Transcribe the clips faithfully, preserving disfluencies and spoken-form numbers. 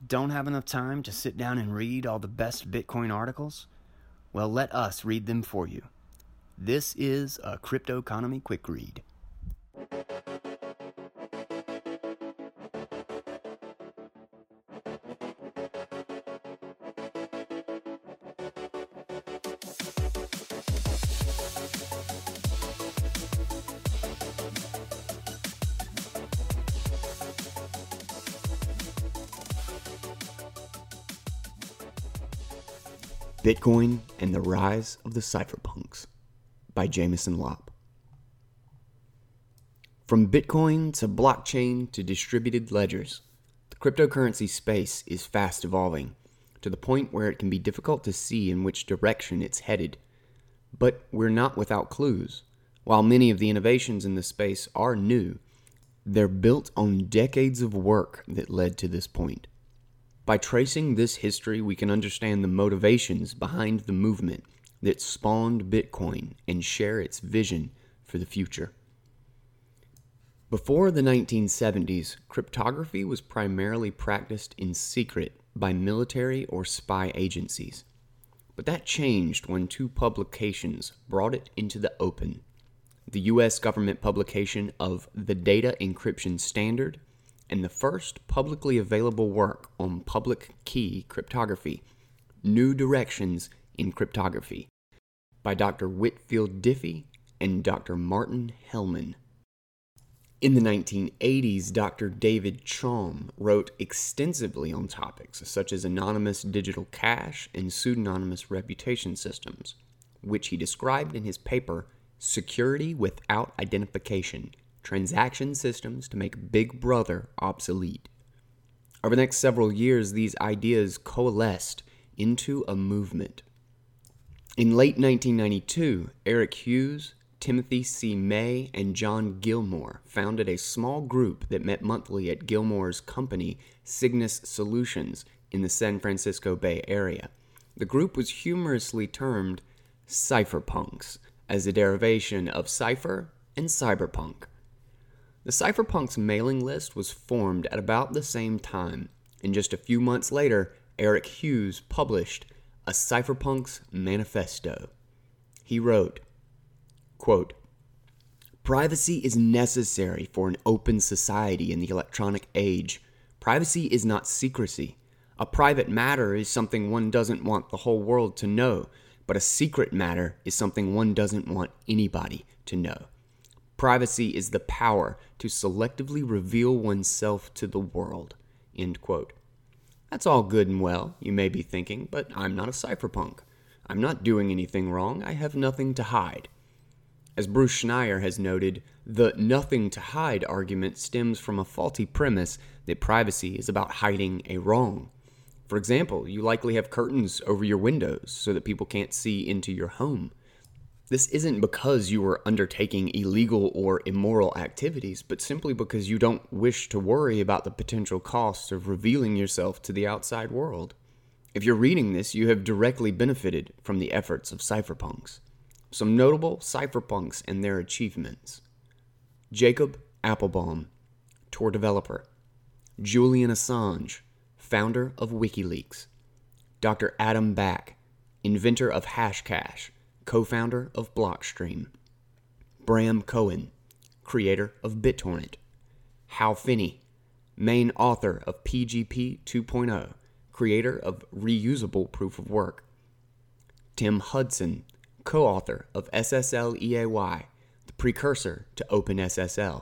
Don't have enough time to sit down and read all the best Bitcoin articles? Well, let us read them for you. This is a Crypto Economy Quick Read. Bitcoin and the Rise of the Cypherpunks by Jameson Lopp. From Bitcoin to blockchain to distributed ledgers, the cryptocurrency space is fast evolving to the point where it can be difficult to see in which direction it's headed. But we're not without clues. While many of the innovations in the space are new, they're built on decades of work that led to this point. By tracing this history, we can understand the motivations behind the movement that spawned Bitcoin and share its vision for the future. Before the nineteen seventies, cryptography was primarily practiced in secret by military or spy agencies. But that changed when two publications brought it into the open. The U S government publication of the Data Encryption Standard and the first publicly available work on public key cryptography, New Directions in Cryptography, by Doctor Whitfield Diffie and Doctor Martin Hellman. In the nineteen eighties, Doctor David Chaum wrote extensively on topics such as anonymous digital cash and pseudonymous reputation systems, which he described in his paper, Security Without Identification: Transaction Systems to Make Big Brother Obsolete. Over the next several years, these ideas coalesced into a movement. In late nineteen ninety-two, Eric Hughes, Timothy C. May, and John Gilmore founded a small group that met monthly at Gilmore's company, Cygnus Solutions, in the San Francisco Bay Area. The group was humorously termed Cypherpunks, as a derivation of cipher and cyberpunk. The Cypherpunks mailing list was formed at about the same time, and just a few months later, Eric Hughes published a Cypherpunks Manifesto. He wrote, quote, "Privacy is necessary for an open society in the electronic age. Privacy is not secrecy. A private matter is something one doesn't want the whole world to know, but a secret matter is something one doesn't want anybody to know. Privacy is the power to selectively reveal oneself to the world." End quote. That's all good and well, you may be thinking, but I'm not a cypherpunk. I'm not doing anything wrong. I have nothing to hide. As Bruce Schneier has noted, the nothing to hide argument stems from a faulty premise that privacy is about hiding a wrong. For example, you likely have curtains over your windows so that people can't see into your home. This isn't because you are undertaking illegal or immoral activities, but simply because you don't wish to worry about the potential costs of revealing yourself to the outside world. If you're reading this, you have directly benefited from the efforts of cypherpunks. Some notable cypherpunks and their achievements: Jacob Appelbaum, Tor developer; Julian Assange, founder of WikiLeaks; Doctor Adam Back, inventor of Hashcash, co-founder of Blockstream; Bram Cohen, creator of BitTorrent; Hal Finney, main author of P G P two point oh, creator of Reusable Proof of Work; Tim Hudson, co-author of S S L E A Y, the precursor to OpenSSL;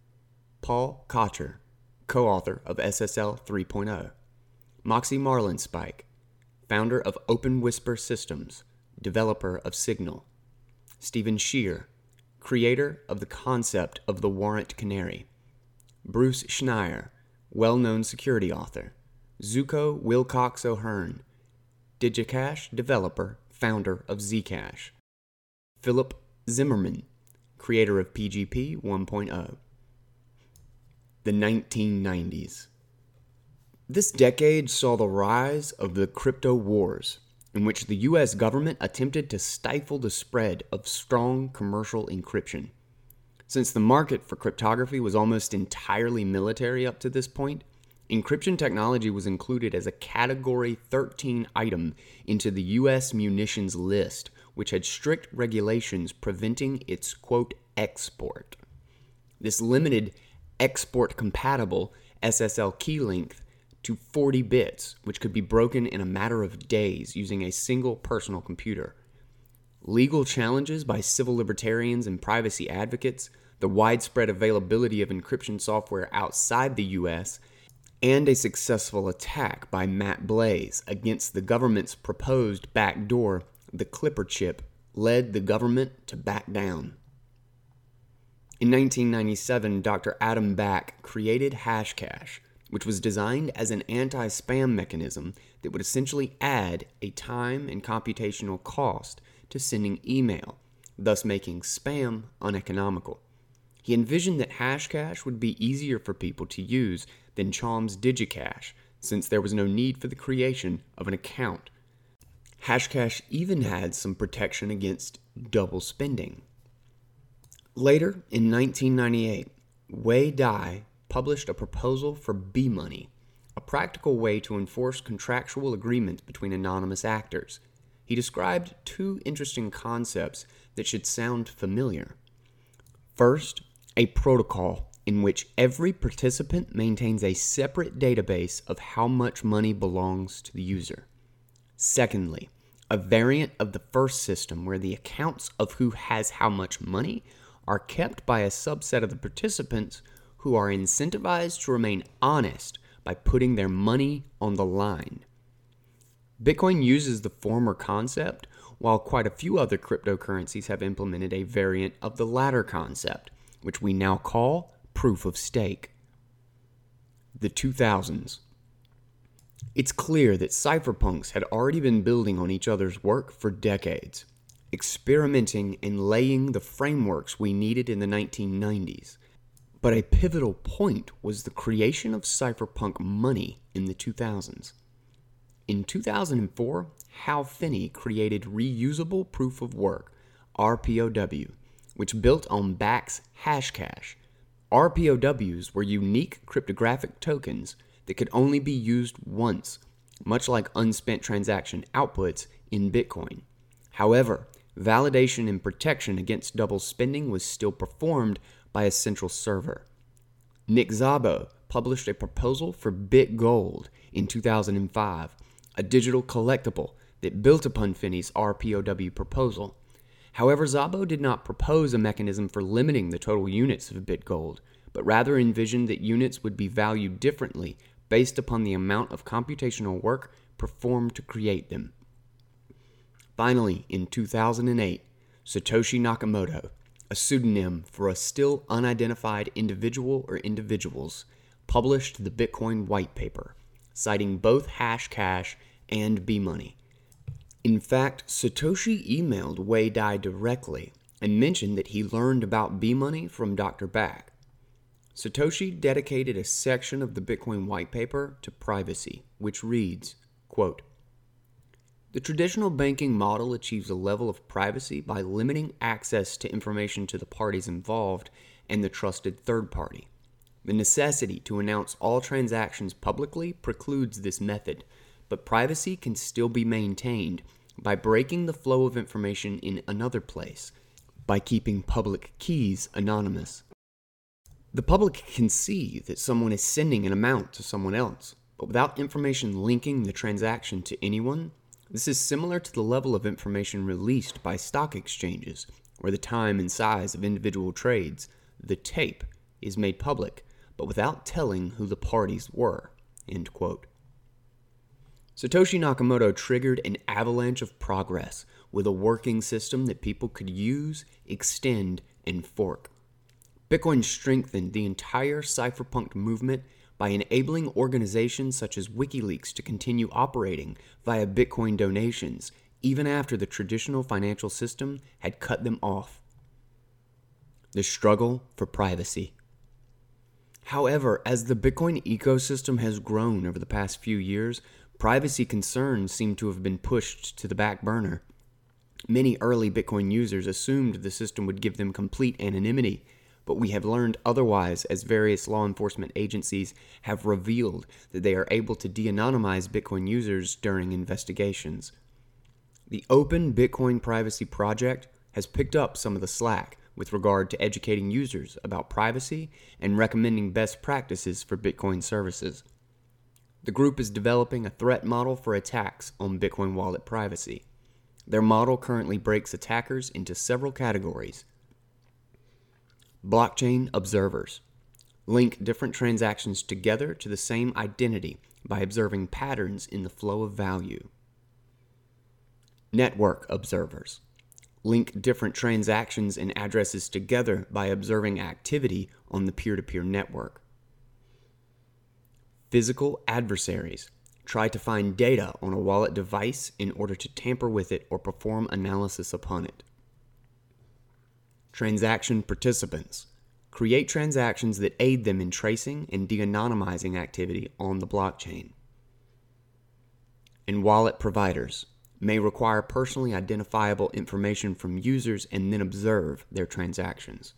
Paul Kocher, co-author of S S L three point oh; Moxie Marlinspike, founder of OpenWhisper Systems, developer of Signal; Stephen Shear, creator of the concept of the Warrant Canary; Bruce Schneier, well-known security author; Zuko Wilcox O'Hearn, DigiCash developer, founder of Zcash; Philip Zimmermann, creator of P G P one point oh. The nineteen nineties. This decade saw the rise of the crypto wars, in which the U S government attempted to stifle the spread of strong commercial encryption. Since the market for cryptography was almost entirely military up to this point, Encryption technology was included as a Category thirteen item into the U S munitions list, which had strict regulations preventing its, quote, export. This limited export-compatible S S L key length to forty bits, which could be broken in a matter of days using a single personal computer. Legal challenges by civil libertarians and privacy advocates, the widespread availability of encryption software outside the U S, and a successful attack by Matt Blaze against the government's proposed backdoor, the Clipper chip, led the government to back down. In nineteen ninety-seven, Doctor Adam Back created Hashcash, which was designed as an anti-spam mechanism that would essentially add a time and computational cost to sending email, thus making spam uneconomical. He envisioned that Hashcash would be easier for people to use than Chom's DigiCash, since there was no need for the creation of an account. Hashcash even had some protection against double spending. Later, in nineteen ninety-eight, Wei Dai published a proposal for B-Money, a practical way to enforce contractual agreements between anonymous actors. He described two interesting concepts that should sound familiar. First, a protocol in which every participant maintains a separate database of how much money belongs to the user. Secondly, a variant of the first system where the accounts of who has how much money are kept by a subset of the participants who are incentivized to remain honest by putting their money on the line. Bitcoin uses the former concept, while quite a few other cryptocurrencies have implemented a variant of the latter concept, which we now call proof of stake. The two thousands. It's clear that cypherpunks had already been building on each other's work for decades, experimenting and laying the frameworks we needed in the nineteen nineties. But a pivotal point was the creation of cypherpunk money in the two thousands. In two thousand four, Hal Finney created Reusable Proof of Work, R P O W, which built on Back's Hashcash. R P O Ws were unique cryptographic tokens that could only be used once, much like unspent transaction outputs in Bitcoin. However, validation and protection against double spending was still performed by a central server. Nick Szabo published a proposal for BitGold in two thousand five, a digital collectible that built upon Finney's R P O W proposal. However, Szabo did not propose a mechanism for limiting the total units of BitGold, but rather envisioned that units would be valued differently based upon the amount of computational work performed to create them. Finally, in two thousand eight, Satoshi Nakamoto, a pseudonym for a still unidentified individual or individuals, published the Bitcoin white paper, citing both Hashcash and B-Money. In fact, Satoshi emailed Wei Dai directly and mentioned that he learned about B-Money from Doctor Back. Satoshi dedicated a section of the Bitcoin white paper to privacy, which reads, quote, "The traditional banking model achieves a level of privacy by limiting access to information to the parties involved and the trusted third party. The necessity to announce all transactions publicly precludes this method, but privacy can still be maintained by breaking the flow of information in another place, by keeping public keys anonymous. The public can see that someone is sending an amount to someone else, but without information linking the transaction to anyone. This is similar to the level of information released by stock exchanges, where the time and size of individual trades, the tape, is made public, but without telling who the parties were." End quote. Satoshi Nakamoto triggered an avalanche of progress with a working system that people could use, extend, and fork. Bitcoin strengthened the entire cypherpunk movement by enabling organizations such as WikiLeaks to continue operating via Bitcoin donations, even after the traditional financial system had cut them off. The struggle for privacy. However, as the Bitcoin ecosystem has grown over the past few years, privacy concerns seem to have been pushed to the back burner. Many early Bitcoin users assumed the system would give them complete anonymity, but we have learned otherwise as various law enforcement agencies have revealed that they are able to de-anonymize Bitcoin users during investigations. The Open Bitcoin Privacy Project has picked up some of the slack with regard to educating users about privacy and recommending best practices for Bitcoin services. The group is developing a threat model for attacks on Bitcoin wallet privacy. Their model currently breaks attackers into several categories. Blockchain observers link different transactions together to the same identity by observing patterns in the flow of value. Network observers link different transactions and addresses together by observing activity on the peer-to-peer network. Physical adversaries try to find data on a wallet device in order to tamper with it or perform analysis upon it. Transaction participants create transactions that aid them in tracing and de-anonymizing activity on the blockchain. And wallet providers may require personally identifiable information from users and then observe their transactions.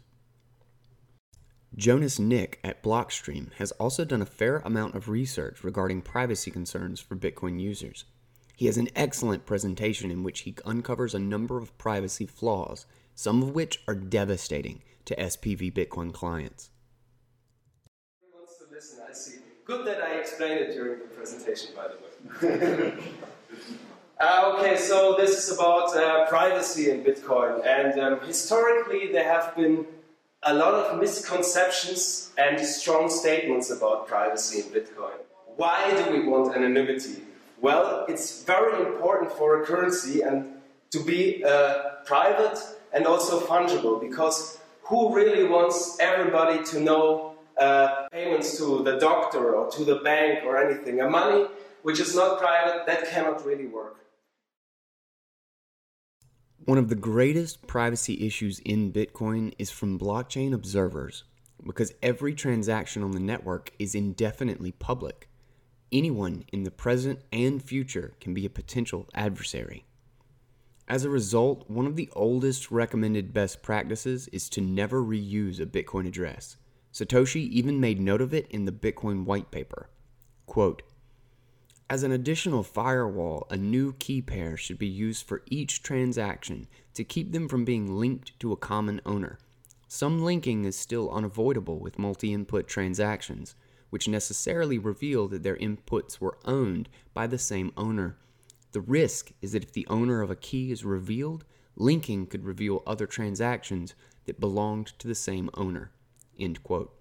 Jonas Nick at Blockstream has also done a fair amount of research regarding privacy concerns for Bitcoin users. He has an excellent presentation in which he uncovers a number of privacy flaws, some of which are devastating to S P V Bitcoin clients. Wants to listen, I see. Good that I explained it during the presentation, by the way. uh, okay, so this is about uh, privacy in Bitcoin, and um, historically there have been a lot of misconceptions and strong statements about privacy in Bitcoin. Why do we want anonymity? Well, it's very important for a currency and to be uh, private and also fungible, because who really wants everybody to know uh, payments to the doctor or to the bank or anything? A money which is not private, that cannot really work. One of the greatest privacy issues in Bitcoin is from blockchain observers, because every transaction on the network is indefinitely public. Anyone in the present and future can be a potential adversary. As a result, one of the oldest recommended best practices is to never reuse a Bitcoin address. Satoshi even made note of it in the Bitcoin white paper. Quote, "As an additional firewall, a new key pair should be used for each transaction to keep them from being linked to a common owner. Some linking is still unavoidable with multi-input transactions, which necessarily reveal that their inputs were owned by the same owner. The risk is that if the owner of a key is revealed, linking could reveal other transactions that belonged to the same owner." End quote.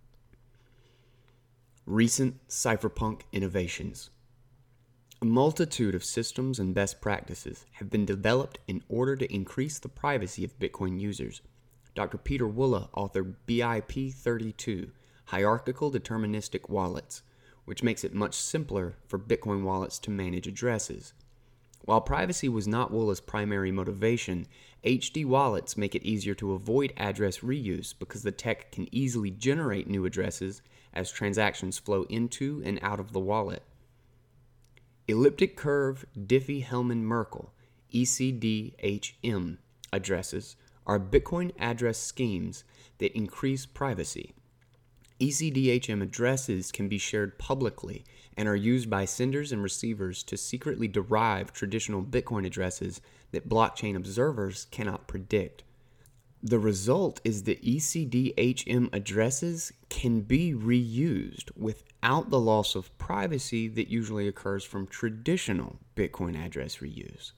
Recent cypherpunk innovations. A multitude of systems and best practices have been developed in order to increase the privacy of Bitcoin users. Doctor Peter Wulla authored B I P thirty-two, Hierarchical Deterministic Wallets, which makes it much simpler for Bitcoin wallets to manage addresses. While privacy was not Wulla's primary motivation, H D wallets make it easier to avoid address reuse because the tech can easily generate new addresses as transactions flow into and out of the wallet. Elliptic curve Diffie-Hellman-Merkle E C D H M addresses are Bitcoin address schemes that increase privacy. E C D H M addresses can be shared publicly and are used by senders and receivers to secretly derive traditional Bitcoin addresses that blockchain observers cannot predict. The result is that E C D H M addresses can be reused without the loss of privacy that usually occurs from traditional Bitcoin address reuse.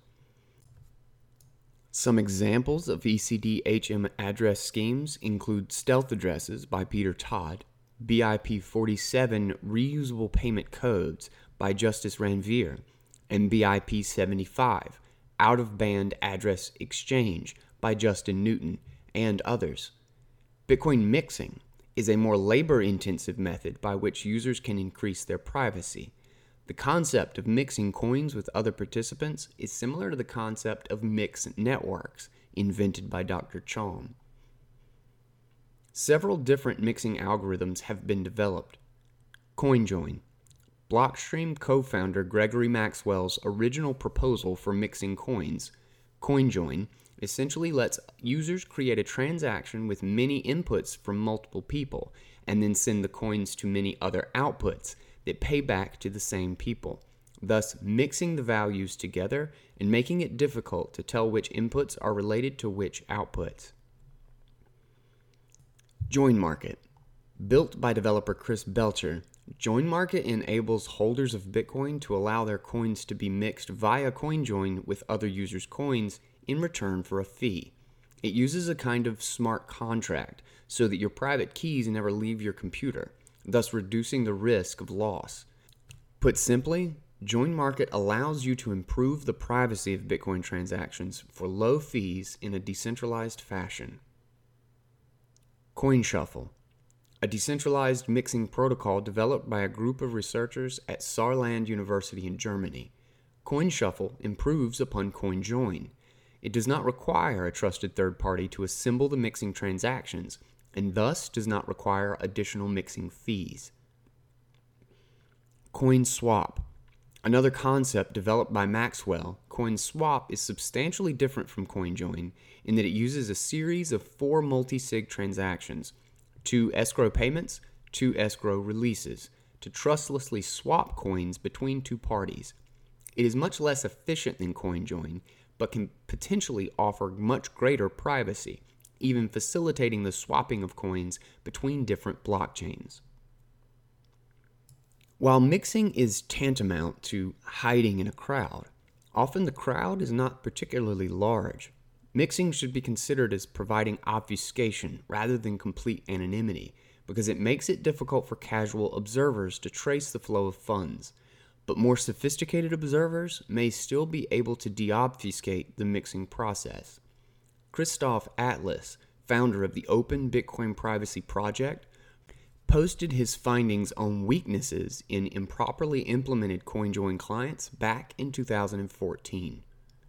Some examples of E C D H M address schemes include Stealth Addresses by Peter Todd, B I P forty-seven Reusable Payment Codes by Justice Ranvier, and B I P seventy-five Out-of-Band Address Exchange by Justin Newton, and others. Bitcoin mixing is a more labor-intensive method by which users can increase their privacy. The concept of mixing coins with other participants is similar to the concept of mixed networks invented by Doctor Chaum. Several different mixing algorithms have been developed. CoinJoin, Blockstream co-founder Gregory Maxwell's original proposal for mixing coins. CoinJoin essentially lets users create a transaction with many inputs from multiple people and then send the coins to many other outputs that pay back to the same people, thus mixing the values together and making it difficult to tell which inputs are related to which outputs. JoinMarket. Built by developer Chris Belcher, JoinMarket enables holders of Bitcoin to allow their coins to be mixed via CoinJoin with other users' coins in return for a fee. It uses a kind of smart contract so that your private keys never leave your computer, thus reducing the risk of loss. Put simply, JoinMarket allows you to improve the privacy of Bitcoin transactions for low fees in a decentralized fashion. CoinShuffle. A decentralized mixing protocol developed by a group of researchers at Saarland University in Germany. CoinShuffle improves upon CoinJoin. It does not require a trusted third party to assemble the mixing transactions, and thus does not require additional mixing fees. CoinSwap. Another concept developed by Maxwell, CoinSwap is substantially different from CoinJoin in that it uses a series of four multi-sig transactions, two escrow payments, two escrow releases, to trustlessly swap coins between two parties. It is much less efficient than CoinJoin, but can potentially offer much greater privacy, even facilitating the swapping of coins between different blockchains. While mixing is tantamount to hiding in a crowd, often the crowd is not particularly large. Mixing should be considered as providing obfuscation rather than complete anonymity, because it makes it difficult for casual observers to trace the flow of funds. But more sophisticated observers may still be able to deobfuscate the mixing process. Christoph Atlas, founder of the Open Bitcoin Privacy Project, posted his findings on weaknesses in improperly implemented CoinJoin clients back in two thousand fourteen.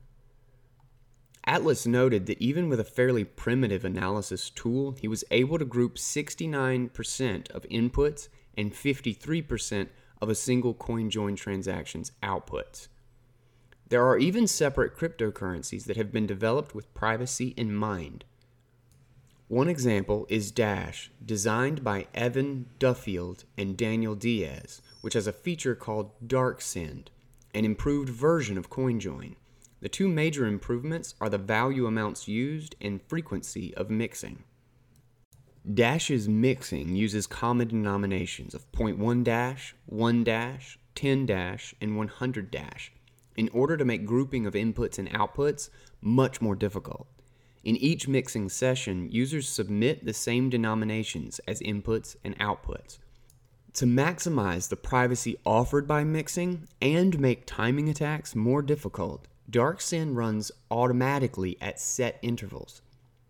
Atlas noted that even with a fairly primitive analysis tool, he was able to group sixty-nine percent of inputs and fifty-three percent of a single CoinJoin transaction's outputs. There are even separate cryptocurrencies that have been developed with privacy in mind. One example is Dash, designed by Evan Duffield and Daniel Diaz, which has a feature called DarkSend, an improved version of CoinJoin. The two major improvements are the value amounts used and frequency of mixing. Dash's mixing uses common denominations of zero point one dash, one dash, ten dash, and one hundred dash in order to make grouping of inputs and outputs much more difficult. In each mixing session, users submit the same denominations as inputs and outputs. To maximize the privacy offered by mixing and make timing attacks more difficult, DarkSend runs automatically at set intervals.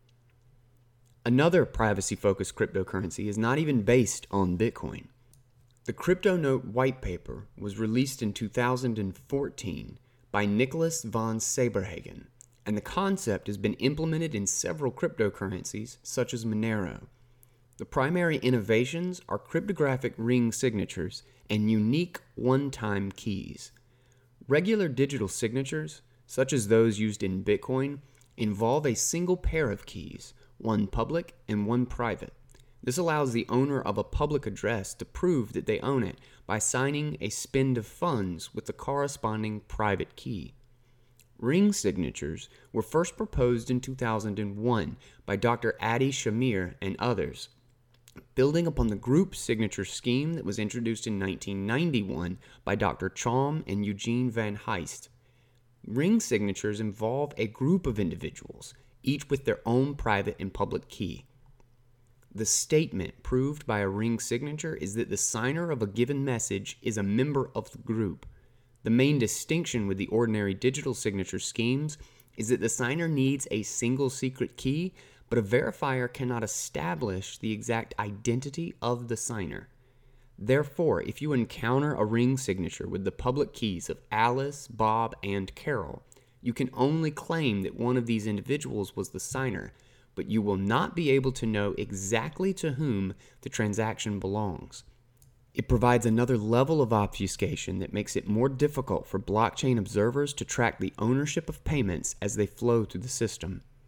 Another privacy-focused cryptocurrency is not even based on Bitcoin. The CryptoNote white paper was released in two thousand fourteen by Nicholas von Saberhagen, and the concept has been implemented in several cryptocurrencies such as Monero. The primary innovations are cryptographic ring signatures and unique one-time keys. Regular digital signatures, such as those used in Bitcoin, involve a single pair of keys, one public and one private. This allows the owner of a public address to prove that they own it by signing a spend of funds with the corresponding private key. Ring signatures were first proposed in two thousand one by Doctor Adi Shamir and others, building upon the group signature scheme that was introduced in nineteen ninety-one by Doctor Chaum and Eugene Van Heist. Ring signatures involve a group of individuals, each with their own private and public key. The statement proved by a ring signature is that the signer of a given message is a member of the group. The main distinction with the ordinary digital signature schemes is that the signer needs a single secret key, but a verifier cannot establish the exact identity of the signer. Therefore, if you encounter a ring signature with the public keys of Alice, Bob, and Carol, you can only claim that one of these individuals was the signer, but you will not be able to know exactly to whom the transaction belongs. It provides another level of obfuscation that makes it more difficult for blockchain observers to track the ownership of payments as they flow through the system.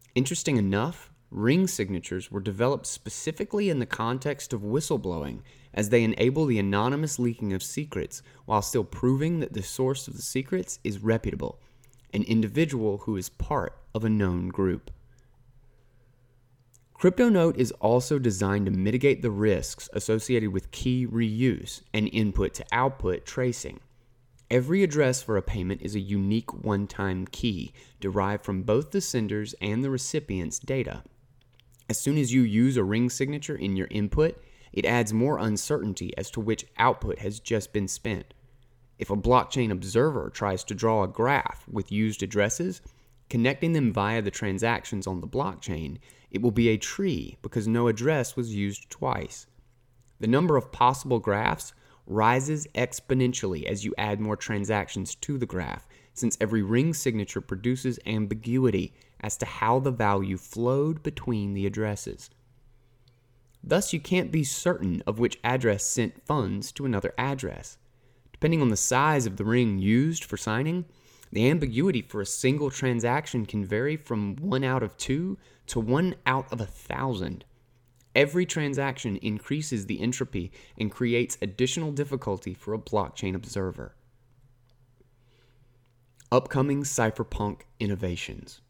Interesting enough, ring signatures were developed specifically in the context of whistleblowing, as they enable the anonymous leaking of secrets while still proving that the source of the secrets is reputable, an individual who is part of a known group. CryptoNote is also designed to mitigate the risks associated with key reuse and input-to-output tracing. Every address for a payment is a unique one-time key derived from both the sender's and the recipient's data. As soon as you use a ring signature in your input, it adds more uncertainty as to which output has just been spent. If a blockchain observer tries to draw a graph with used addresses, connecting them via the transactions on the blockchain, it will be a tree because no address was used twice. The number of possible graphs rises exponentially as you add more transactions to the graph, since every ring signature produces ambiguity as to how the value flowed between the addresses. Thus, you can't be certain of which address sent funds to another address. Depending on the size of the ring used for signing, the ambiguity for a single transaction can vary from one out of two to one out of a thousand. Every transaction increases the entropy and creates additional difficulty for a blockchain observer. Upcoming cypherpunk innovations.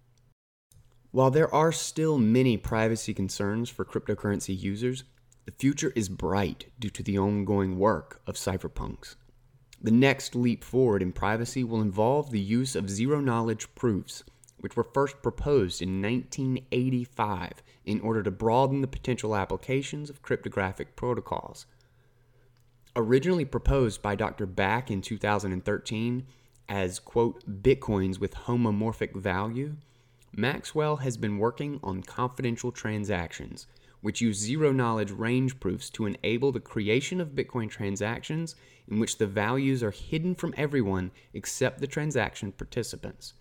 While there are still many privacy concerns for cryptocurrency users, the future is bright due to the ongoing work of cypherpunks. The next leap forward in privacy will involve the use of zero-knowledge proofs, which were first proposed in nineteen eighty-five in order to broaden the potential applications of cryptographic protocols. Originally proposed by Doctor Back in two thousand thirteen as, quote, Bitcoins with homomorphic value, Maxwell has been working on confidential transactions, which use zero-knowledge range proofs to enable the creation of Bitcoin transactions in which the values are hidden from everyone except the transaction participants.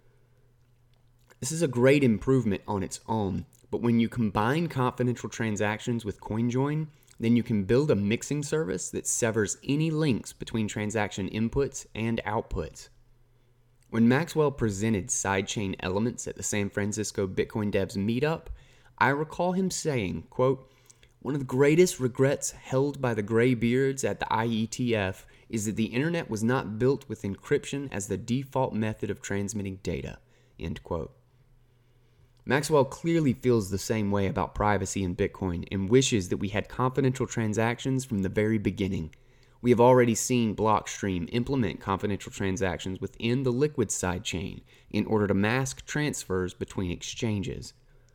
This is a great improvement on its own, but when you combine confidential transactions with CoinJoin, then you can build a mixing service that severs any links between transaction inputs and outputs. When Maxwell presented sidechain elements at the San Francisco Bitcoin Devs meetup, I recall him saying, quote, one of the greatest regrets held by the graybeards at the I E T F is that the internet was not built with encryption as the default method of transmitting data, end quote. Maxwell clearly feels the same way about privacy in Bitcoin and wishes that we had confidential transactions from the very beginning. We have already seen Blockstream implement confidential transactions within the Liquid sidechain in order to mask transfers between exchanges.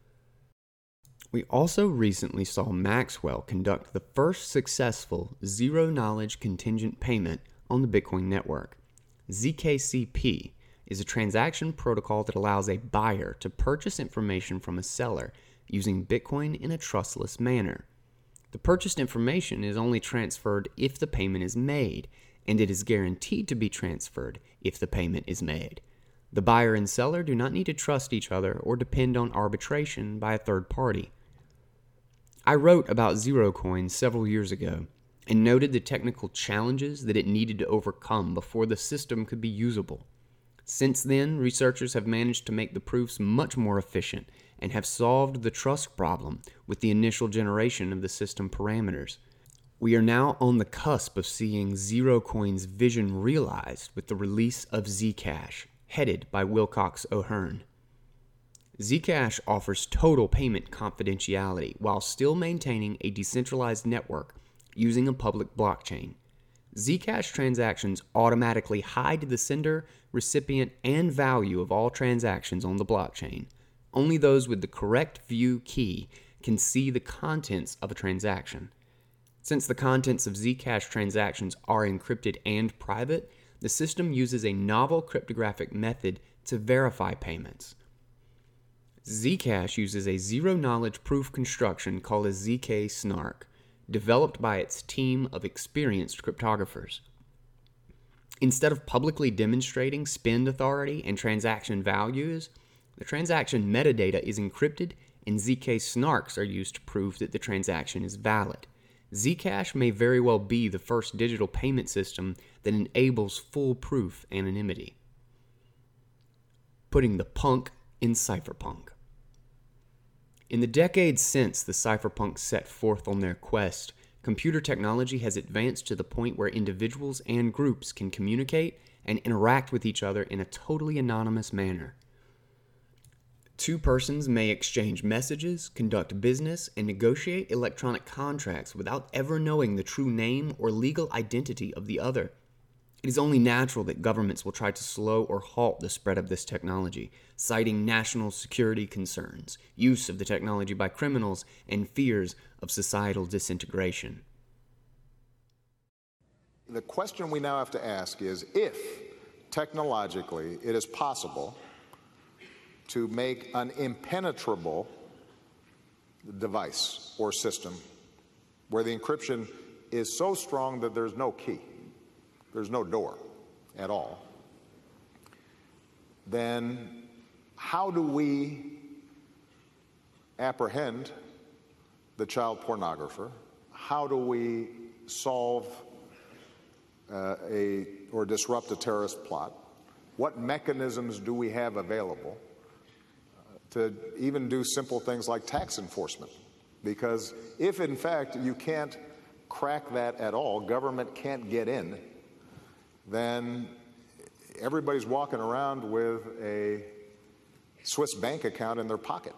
We also recently saw Maxwell conduct the first successful zero-knowledge contingent payment on the Bitcoin network. Z K C P is a transaction protocol that allows a buyer to purchase information from a seller using Bitcoin in a trustless manner. The purchased information is only transferred if the payment is made, and it is guaranteed to be transferred if the payment is made. The buyer and seller do not need to trust each other or depend on arbitration by a third party. I wrote about ZeroCoin several years ago and noted the technical challenges that it needed to overcome before the system could be usable. Since then, researchers have managed to make the proofs much more efficient and have solved the trust problem with the initial generation of the system parameters. We are now on the cusp of seeing ZeroCoin's vision realized with the release of Zcash, headed by Wilcox O'Hearn. Zcash offers total payment confidentiality while still maintaining a decentralized network using a public blockchain. Zcash transactions automatically hide the sender, recipient, and value of all transactions on the blockchain. Only those with the correct view key can see the contents of a transaction. Since the contents of Zcash transactions are encrypted and private, the system uses a novel cryptographic method to verify payments. Zcash uses a zero-knowledge proof construction called a Z K snark, developed by its team of experienced cryptographers. Instead of publicly demonstrating spend authority and transaction values, the transaction metadata is encrypted and Z K snarks are used to prove that the transaction is valid. Zcash may very well be the first digital payment system that enables foolproof anonymity. Putting the punk in cypherpunk. In the decades since the cypherpunks set forth on their quest, computer technology has advanced to the point where individuals and groups can communicate and interact with each other in a totally anonymous manner. Two persons may exchange messages, conduct business, and negotiate electronic contracts without ever knowing the true name or legal identity of the other. It is only natural that governments will try to slow or halt the spread of this technology, citing national security concerns, use of the technology by criminals, and fears of societal disintegration. The question we now have to ask is if, technologically, it is possible to make an impenetrable device or system where the encryption is so strong that there's no key, there's no door at all, then how do we apprehend the child pornographer? How do we solve uh, a or disrupt a terrorist plot? What mechanisms do we have available uh, to even do simple things like tax enforcement? Because if, in fact, you can't crack that at all, government can't get in, then everybody's walking around with a Swiss bank account in their pocket.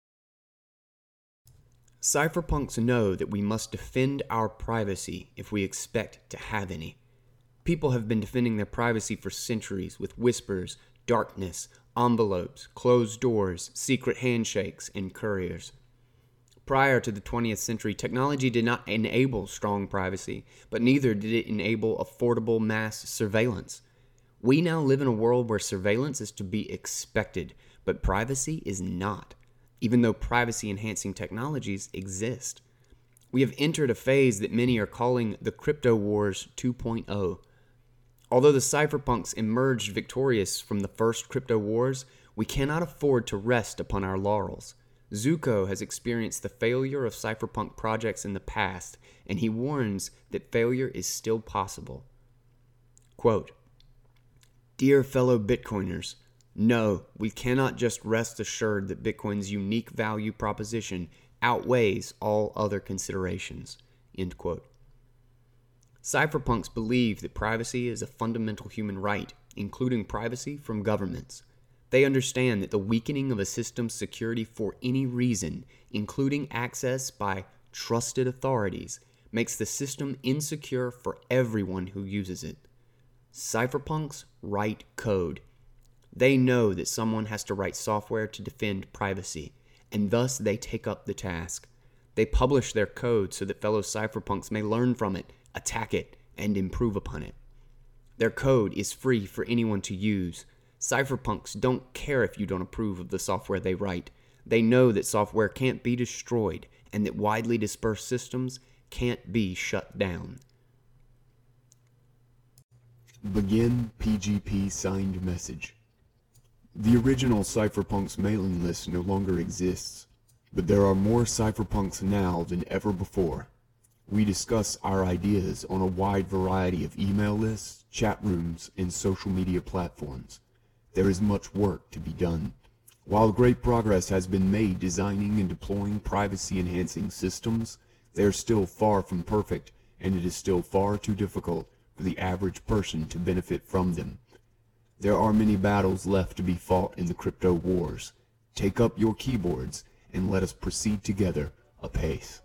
Cypherpunks know that we must defend our privacy if we expect to have any. People have been defending their privacy for centuries with whispers, darkness, envelopes, closed doors, secret handshakes, and couriers. Prior to the twentieth century, technology did not enable strong privacy, but neither did it enable affordable mass surveillance. We now live in a world where surveillance is to be expected, but privacy is not, even though privacy-enhancing technologies exist. We have entered a phase that many are calling the Crypto Wars two point oh. Although the cypherpunks emerged victorious from the first crypto wars, we cannot afford to rest upon our laurels. Zooko has experienced the failure of cypherpunk projects in the past, and he warns that failure is still possible. Quote, "Dear fellow Bitcoiners, no, we cannot just rest assured that Bitcoin's unique value proposition outweighs all other considerations." End quote. Cypherpunks believe that privacy is a fundamental human right, including privacy from governments. They understand that the weakening of a system's security for any reason, including access by trusted authorities, makes the system insecure for everyone who uses it. Cypherpunks write code. They know that someone has to write software to defend privacy, and thus they take up the task. They publish their code so that fellow cypherpunks may learn from it, attack it, and improve upon it. Their code is free for anyone to use. Cypherpunks don't care if you don't approve of the software they write. They know that software can't be destroyed and that widely dispersed systems can't be shut down. Begin P G P signed message. The original Cypherpunks mailing list no longer exists, but there are more Cypherpunks now than ever before. We discuss our ideas on a wide variety of email lists, chat rooms, and social media platforms. There is much work to be done. While great progress has been made designing and deploying privacy-enhancing systems, they are still far from perfect, and it is still far too difficult for the average person to benefit from them. There are many battles left to be fought in the crypto wars. Take up your keyboards and let us proceed together apace.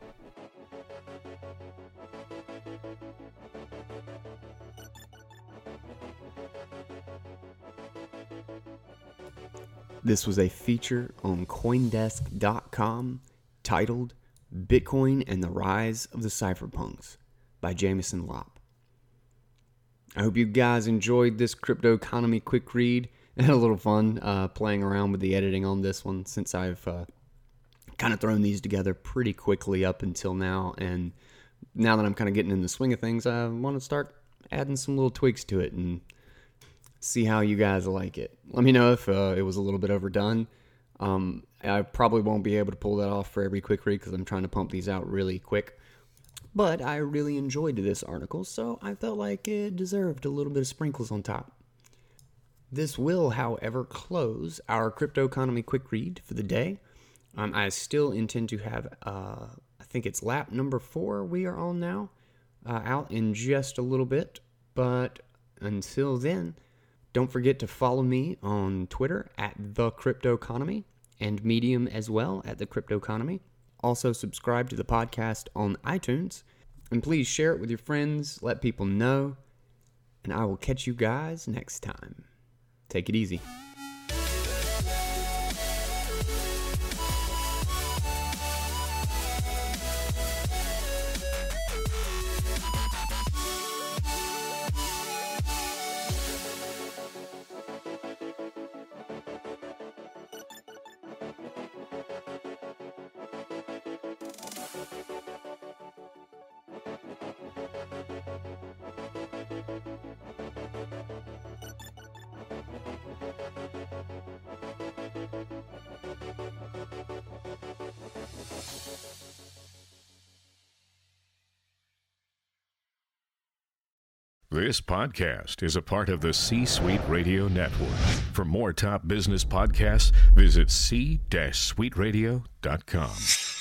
This was a feature on Coindesk dot com titled Bitcoin and the Rise of the Cypherpunks by Jameson Lopp. I hope you guys enjoyed this crypto economy quick read. I had a little fun uh, playing around with the editing on this one since I've uh, kind of thrown these together pretty quickly up until now. And now that I'm kind of getting in the swing of things, I want to start adding some little tweaks to it and see how you guys like it. Let me know if uh, it was a little bit overdone. Um, I probably won't be able to pull that off for every quick read because I'm trying to pump these out really quick. But I really enjoyed this article, so I felt like it deserved a little bit of sprinkles on top. This will, however, close our crypto economy quick read for the day. Um, I still intend to have, uh, I think it's lap number four we are on now, uh, out in just a little bit. But until then, don't forget to follow me on Twitter at The Cryptoconomy and Medium as well at The Cryptoconomy. Also subscribe to the podcast on iTunes. And please share it with your friends, let people know. And I will catch you guys next time. Take it easy. This podcast is a part of the C-Suite Radio Network. For more top business podcasts, visit c suite radio dot com.